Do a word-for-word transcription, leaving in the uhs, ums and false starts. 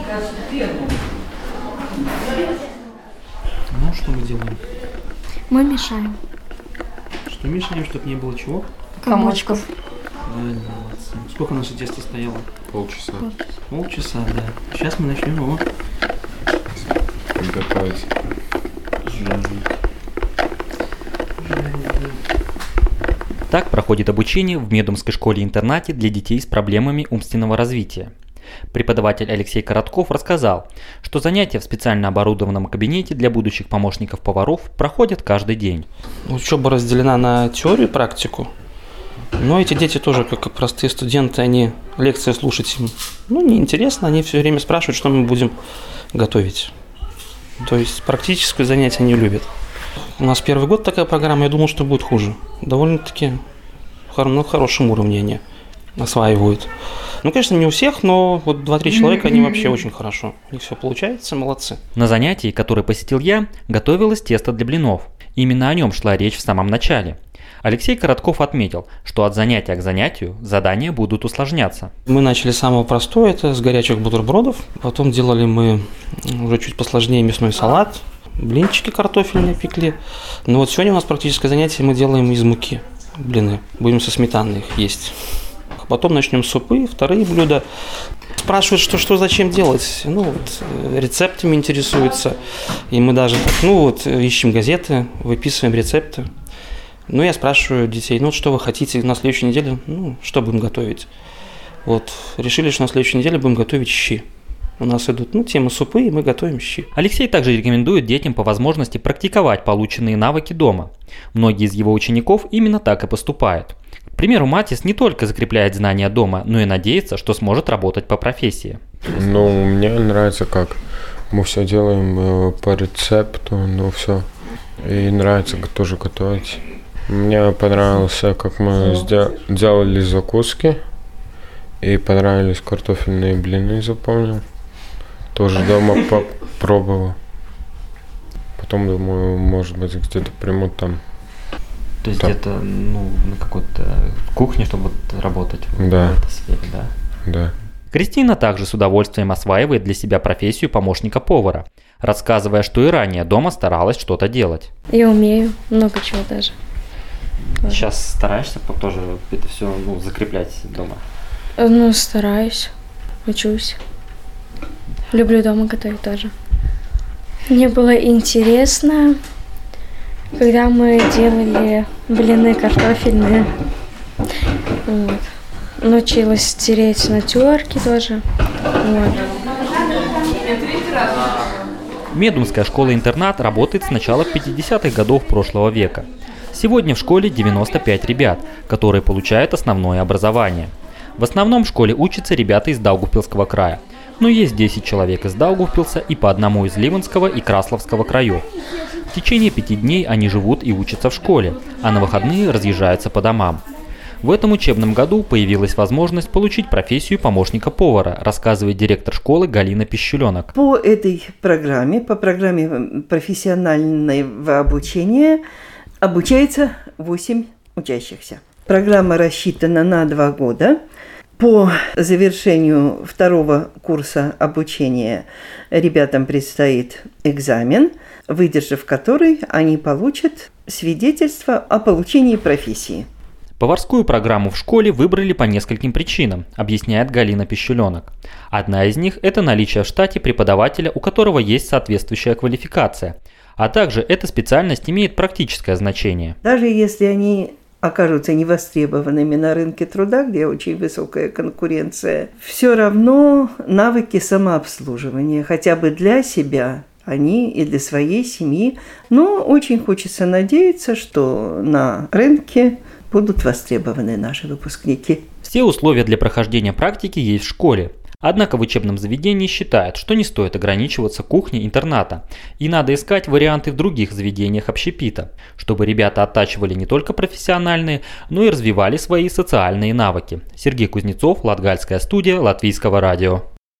Ну, что мы делаем? Мы мешаем. Что мешаем, чтобы не было чего? Комочков. Правильно, молодцы. Сколько наше тесто стояло? Полчаса. Полчаса, да. Сейчас мы начнем его готовить. Так проходит обучение в Медумской школе-интернате для детей с проблемами умственного развития. Преподаватель Алексей Коротков рассказал, что занятия в специально оборудованном кабинете для будущих помощников поваров проходят каждый день. Учеба разделена на теорию и практику. Но эти дети тоже, как и простые студенты, они лекции слушать им ну, неинтересно, они все время спрашивают, что мы будем готовить. То есть практическое занятие они любят. У нас первый год такая программа, я думал, что будет хуже. Довольно-таки на хорошем уровне они осваивают. Ну, конечно, не у всех, но вот два-три человека, они вообще очень хорошо. У них все получается, молодцы. На занятии, которое посетил я, готовилось тесто для блинов. Именно о нем шла речь в самом начале. Алексей Коротков отметил, что от занятия к занятию задания будут усложняться. Мы начали с самого простого, это с горячих бутербродов. Потом делали мы уже чуть посложнее мясной салат, блинчики картофельные пекли. Но вот сегодня у нас практическое занятие, мы делаем из муки блины. Будем со сметаной их есть. Потом начнем супы, вторые блюда. Спрашивают, что, что, зачем делать. Ну, вот, рецептами интересуются. И мы даже так, ну, вот, ищем газеты, выписываем рецепты. Ну, я спрашиваю детей, ну, что вы хотите на следующей неделе? Ну, что будем готовить? Вот, решили, что на следующей неделе будем готовить щи. У нас идут, ну, темы супы, и мы готовим щи. Алексей также рекомендует детям по возможности практиковать полученные навыки дома. Многие из его учеников именно так и поступают. К примеру, Матис не только закрепляет знания дома, но и надеется, что сможет работать по профессии. Ну, мне нравится, как мы все делаем по рецепту, ну, все. И нравится тоже готовить. Мне понравилось, как мы делали закуски. И понравились картофельные блины, запомнил. Тоже дома попробовал. Потом, думаю, может быть, где-то примут там. То есть где-то ну, на какой-то кухне, чтобы вот работать да. в этой сфере, да? Да. Кристина также с удовольствием осваивает для себя профессию помощника повара, рассказывая, что и ранее дома старалась что-то делать. Я умею, много чего даже. Сейчас стараешься тоже это все ну, закреплять дома? Ну, стараюсь, учусь. Люблю дома готовить тоже. Мне было интересно, когда мы делали блины картофельные. Вот. Научилась тереть на терке тоже. Вот. Медумская школа-интернат работает с начала пятидесятых годов прошлого века. Сегодня в школе девяносто пять ребят, которые получают основное образование. В основном в школе учатся ребята из Даугавпилского края, но есть десять человек из Даугавпилса и по одному из Ливенского и Красловского краев. В течение пяти дней они живут и учатся в школе, а на выходные разъезжаются по домам. В этом учебном году появилась возможность получить профессию помощника повара, рассказывает директор школы Галина Пищуленок. По этой программе, по программе профессионального обучения, обучается восемь учащихся. Программа рассчитана на два года. По завершению второго курса обучения ребятам предстоит экзамен, выдержав который они получат свидетельство о получении профессии. Поварскую программу в школе выбрали по нескольким причинам, объясняет Галина Пищуленок. Одна из них – это наличие в штате преподавателя, у которого есть соответствующая квалификация, а также эта специальность имеет практическое значение. Даже если они окажутся невостребованными на рынке труда, где очень высокая конкуренция, все равно навыки самообслуживания, хотя бы для себя, они и для своей семьи. Но очень хочется надеяться, что на рынке будут востребованы наши выпускники. Все условия для прохождения практики есть в школе. Однако в учебном заведении считают, что не стоит ограничиваться кухней интерната, и надо искать варианты в других заведениях общепита, чтобы ребята оттачивали не только профессиональные, но и развивали свои социальные навыки. Сергей Кузнецов, Латгальская студия Латвийского радио.